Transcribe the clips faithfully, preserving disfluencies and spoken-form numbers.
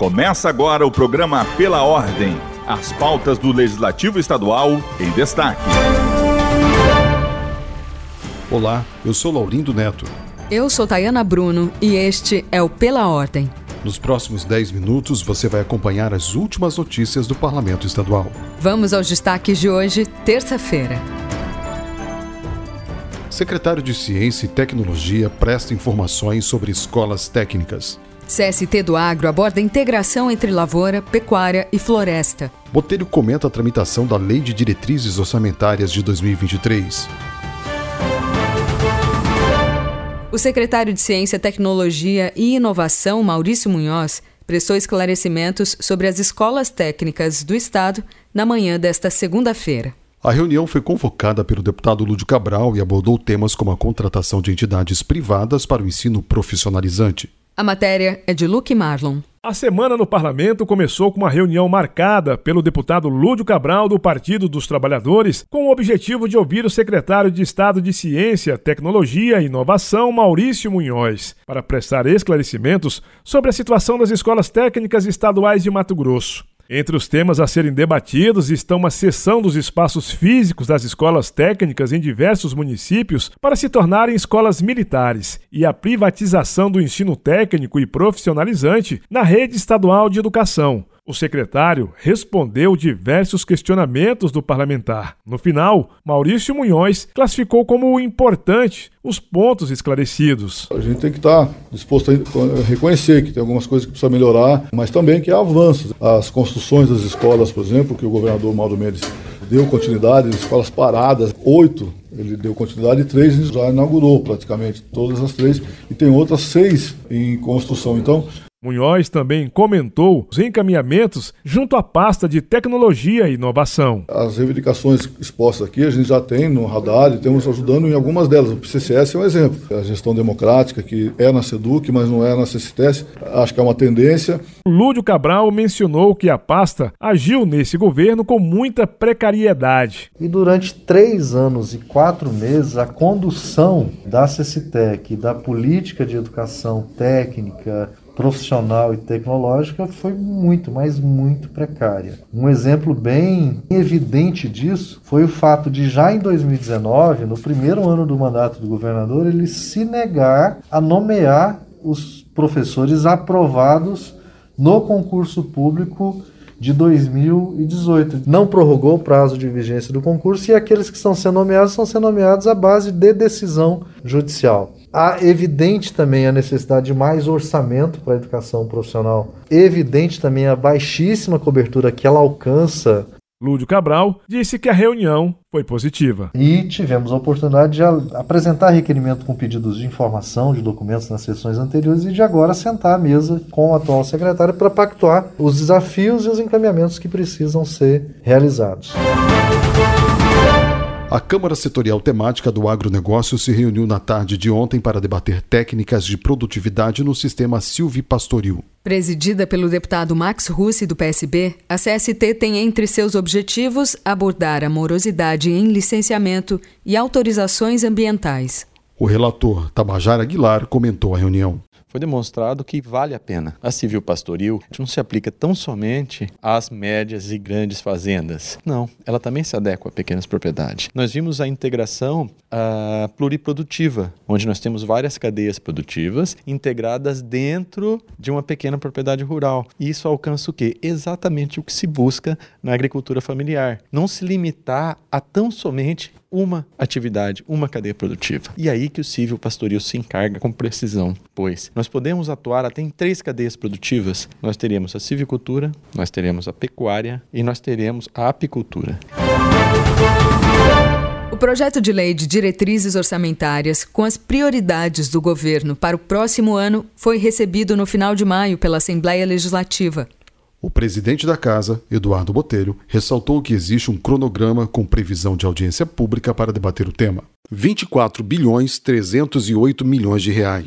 Começa agora o programa Pela Ordem, as pautas do Legislativo Estadual em destaque. Olá, eu sou Laurindo Neto. Eu sou Tayana Bruno e este é o Pela Ordem. Nos próximos dez minutos você vai acompanhar as últimas notícias do Parlamento Estadual. Vamos aos destaques de hoje, terça-feira. Secretário de Ciência e Tecnologia presta informações sobre escolas técnicas. C S T do Agro aborda a integração entre lavoura, pecuária e floresta. Botelho comenta a tramitação da Lei de Diretrizes Orçamentárias de dois mil e vinte e três. O secretário de Ciência, Tecnologia e Inovação, Maurício Munhoz, prestou esclarecimentos sobre as escolas técnicas do Estado na manhã desta segunda-feira. A reunião foi convocada pelo deputado Lúdio Cabral e abordou temas como a contratação de entidades privadas para o ensino profissionalizante. A matéria é de Luque Marlon. A semana no Parlamento começou com uma reunião marcada pelo deputado Lúdio Cabral do Partido dos Trabalhadores, com o objetivo de ouvir o secretário de Estado de Ciência, Tecnologia e Inovação, Maurício Munhoz, para prestar esclarecimentos sobre a situação das escolas técnicas estaduais de Mato Grosso. Entre os temas a serem debatidos estão uma cessão dos espaços físicos das escolas técnicas em diversos municípios para se tornarem escolas militares e a privatização do ensino técnico e profissionalizante na rede estadual de educação. O secretário respondeu diversos questionamentos do parlamentar. No final, Maurício Munhoz classificou como importante os pontos esclarecidos. A gente tem que estar disposto a reconhecer que tem algumas coisas que precisa melhorar, mas também que há avanços. As construções das escolas, por exemplo, que o governador Mauro Mendes deu continuidade, escolas paradas, oito, ele deu continuidade e três já inaugurou praticamente, todas as três, e tem outras seis em construção. Então, Munhoz também comentou os encaminhamentos junto à pasta de Tecnologia e Inovação. As reivindicações expostas aqui a gente já tem no radar e temos ajudando em algumas delas. O P C C S é um exemplo. A gestão democrática, que é na SEDUC, mas não é na C C T S, acho que é uma tendência. Lúdio Cabral mencionou que a pasta agiu nesse governo com muita precariedade. E durante três anos e quatro meses, a condução da CECITEC, da política de educação técnica, profissional e tecnológica foi muito, mas muito precária. Um exemplo bem evidente disso foi o fato de já em dois mil e dezenove, no primeiro ano do mandato do governador, ele se negar a nomear os professores aprovados no concurso público de dois mil e dezoito. Não prorrogou o prazo de vigência do concurso e aqueles que estão sendo nomeados são sendo nomeados à base de decisão judicial. Há evidente também a necessidade de mais orçamento para a educação profissional. Evidente também a baixíssima cobertura que ela alcança. Lúdio Cabral disse que a reunião foi positiva. E tivemos a oportunidade de apresentar requerimento com pedidos de informação, de documentos nas sessões anteriores e de agora sentar à mesa com o atual secretário para pactuar os desafios e os encaminhamentos que precisam ser realizados. A Câmara Setorial Temática do Agronegócio se reuniu na tarde de ontem para debater técnicas de produtividade no sistema silvipastoril. Presidida pelo deputado Max Russi, do P S B, a C S T tem entre seus objetivos abordar a morosidade em licenciamento e autorizações ambientais. O relator Tabajara Aguilar comentou a reunião. Foi demonstrado que vale a pena. A silvipastoril não se aplica tão somente às médias e grandes fazendas. Não, ela também se adequa a pequenas propriedades. Nós vimos a integração a, pluriprodutiva, onde nós temos várias cadeias produtivas integradas dentro de uma pequena propriedade rural. E isso alcança o quê? Exatamente o que se busca na agricultura familiar. Não se limitar a tão somente uma atividade, uma cadeia produtiva. E aí que o silvipastoril se encarga com precisão, pois nós podemos atuar até em três cadeias produtivas. Nós teremos a silvicultura, nós teremos a pecuária e nós teremos a apicultura. O projeto de lei de diretrizes orçamentárias com as prioridades do governo para o próximo ano foi recebido no final de maio pela Assembleia Legislativa. O presidente da Casa, Eduardo Botelho, ressaltou que existe um cronograma com previsão de audiência pública para debater o tema. vinte e quatro bilhões trezentos e oito milhões de reais.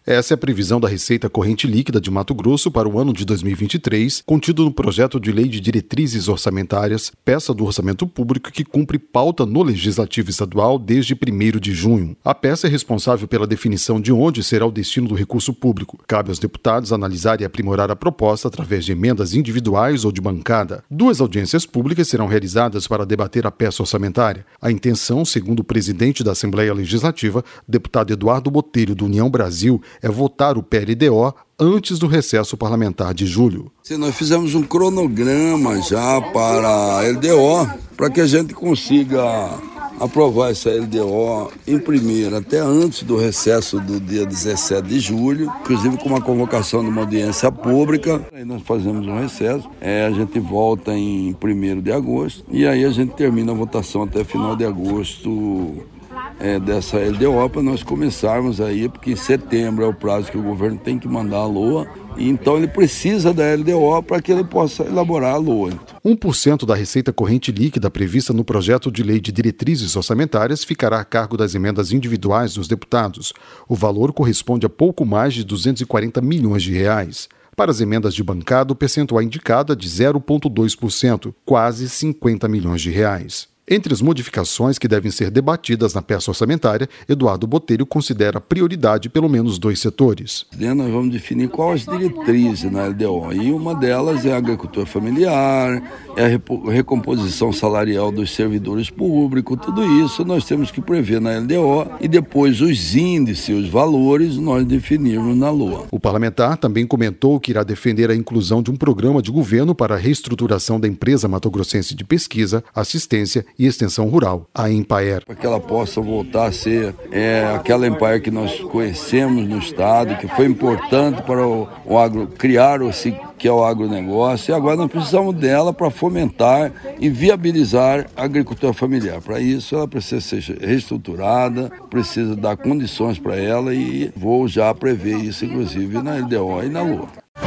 Essa é a previsão da Receita Corrente Líquida de Mato Grosso para o ano de dois mil e vinte e três, contido no Projeto de Lei de Diretrizes Orçamentárias, peça do orçamento público que cumpre pauta no Legislativo Estadual desde primeiro de junho. A peça é responsável pela definição de onde será o destino do recurso público. Cabe aos deputados analisar e aprimorar a proposta através de emendas individuais ou de bancada. Duas audiências públicas serão realizadas para debater a peça orçamentária. A intenção, segundo o presidente da Assembleia Legislativa, deputado Eduardo Botelho, do União Brasil, é votar o P L D O antes do recesso parlamentar de julho. Sim, nós fizemos um cronograma já para a L D O, para que a gente consiga aprovar essa L D O em primeiro, até antes do recesso do dia dezessete de julho, inclusive com uma convocação de uma audiência pública. Aí nós fazemos um recesso, é, a gente volta em primeiro de agosto e aí a gente termina a votação até final de agosto. É, dessa L D O para nós começarmos aí, porque em setembro é o prazo que o governo tem que mandar a L O A, e então ele precisa da L D O para que ele possa elaborar a L O A. um por cento da receita corrente líquida prevista no projeto de lei de diretrizes orçamentárias ficará a cargo das emendas individuais dos deputados. O valor corresponde a pouco mais de duzentos e quarenta milhões de reais. Para as emendas de bancada, o percentual indicado é de zero vírgula dois por cento, quase cinquenta milhões de reais. Entre as modificações que devem ser debatidas na peça orçamentária, Eduardo Botelho considera prioridade pelo menos dois setores. Nós vamos definir quais as diretrizes na L D O, e uma delas é a agricultura familiar, é a recomposição salarial dos servidores públicos, tudo isso nós temos que prever na L D O e depois os índices, os valores, nós definirmos na L O A. O parlamentar também comentou que irá defender a inclusão de um programa de governo para a reestruturação da empresa mato-grossense de pesquisa, assistência e extensão rural, a Empaer. Para que ela possa voltar a ser é, aquela Empaer que nós conhecemos no estado, que foi importante para o, o agro, criar o que é o agronegócio, e agora nós precisamos dela para fomentar e viabilizar a agricultura familiar. Para isso ela precisa ser reestruturada, precisa dar condições para ela, e vou já prever isso inclusive na L D O e na L O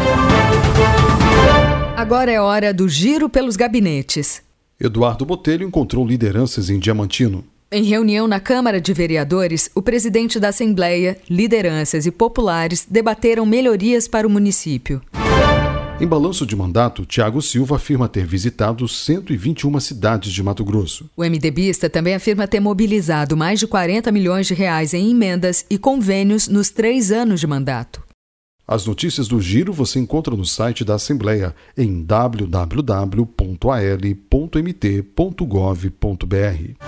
A. Agora é hora do giro pelos gabinetes. Eduardo Botelho encontrou lideranças em Diamantino. Em reunião na Câmara de Vereadores, o presidente da Assembleia, lideranças e populares debateram melhorias para o município. Em balanço de mandato, Tiago Silva afirma ter visitado cento e vinte e uma cidades de Mato Grosso. O MDBista também afirma ter mobilizado mais de quarenta milhões de reais em emendas e convênios nos três anos de mandato. As notícias do Giro você encontra no site da Assembleia em w w w ponto a l ponto m t ponto gov ponto b r.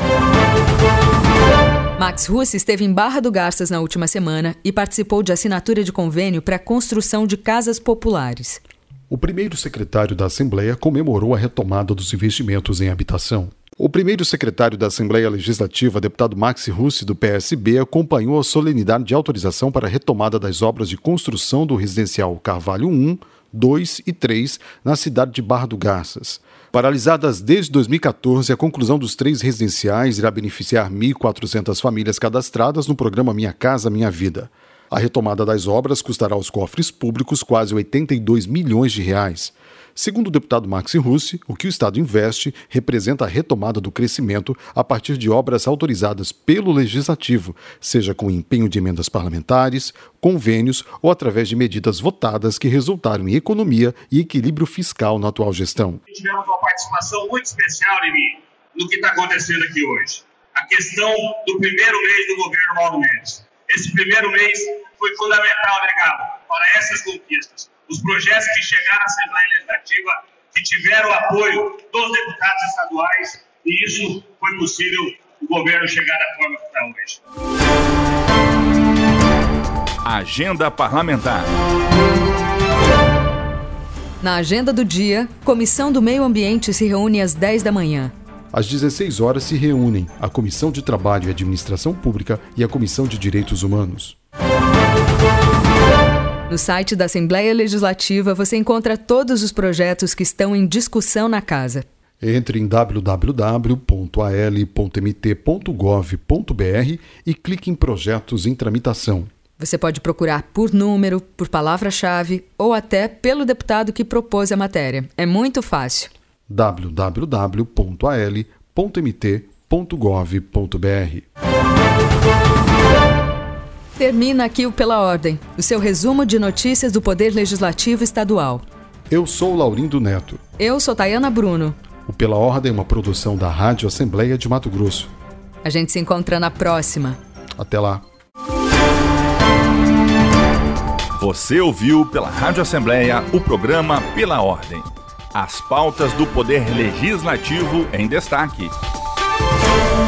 Max Russi esteve em Barra do Garças na última semana e participou de assinatura de convênio para a construção de casas populares. O primeiro secretário da Assembleia comemorou a retomada dos investimentos em habitação. O primeiro secretário da Assembleia Legislativa, deputado Max Russi, do P S B, acompanhou a solenidade de autorização para a retomada das obras de construção do residencial Carvalho um, dois e três na cidade de Barra do Garças. Paralisadas desde dois mil e catorze, a conclusão dos três residenciais irá beneficiar mil e quatrocentas famílias cadastradas no programa Minha Casa Minha Vida. A retomada das obras custará aos cofres públicos quase oitenta e dois milhões de reais. Segundo o deputado Max Russi, o que o Estado investe representa a retomada do crescimento a partir de obras autorizadas pelo Legislativo, seja com empenho de emendas parlamentares, convênios ou através de medidas votadas que resultaram em economia e equilíbrio fiscal na atual gestão. Tivemos uma participação muito especial em mim no que está acontecendo aqui hoje. A questão do primeiro mês do governo Mauro Mendes. Esse primeiro mês foi fundamental, negado, para essas conquistas. Os projetos que chegaram à Assembleia Legislativa, que tiveram apoio dos deputados estaduais, e isso foi possível o governo chegar da forma que está hoje. Agenda Parlamentar. Na agenda do dia, Comissão do Meio Ambiente se reúne às dez da manhã. Às dezesseis horas se reúnem a Comissão de Trabalho e Administração Pública e a Comissão de Direitos Humanos. No site da Assembleia Legislativa você encontra todos os projetos que estão em discussão na casa. Entre em w w w ponto a l ponto m t ponto gov ponto b r e clique em Projetos em Tramitação. Você pode procurar por número, por palavra-chave ou até pelo deputado que propôs a matéria. É muito fácil. w w w ponto a l ponto m t ponto gov ponto b r. Termina aqui o Pela Ordem, o seu resumo de notícias do Poder Legislativo Estadual. Eu sou Laurindo Neto. Eu sou Tayana Bruno. O Pela Ordem é uma produção da Rádio Assembleia de Mato Grosso. A gente se encontra na próxima. Até lá. Você ouviu pela Rádio Assembleia o programa Pela Ordem. As pautas do Poder Legislativo em destaque.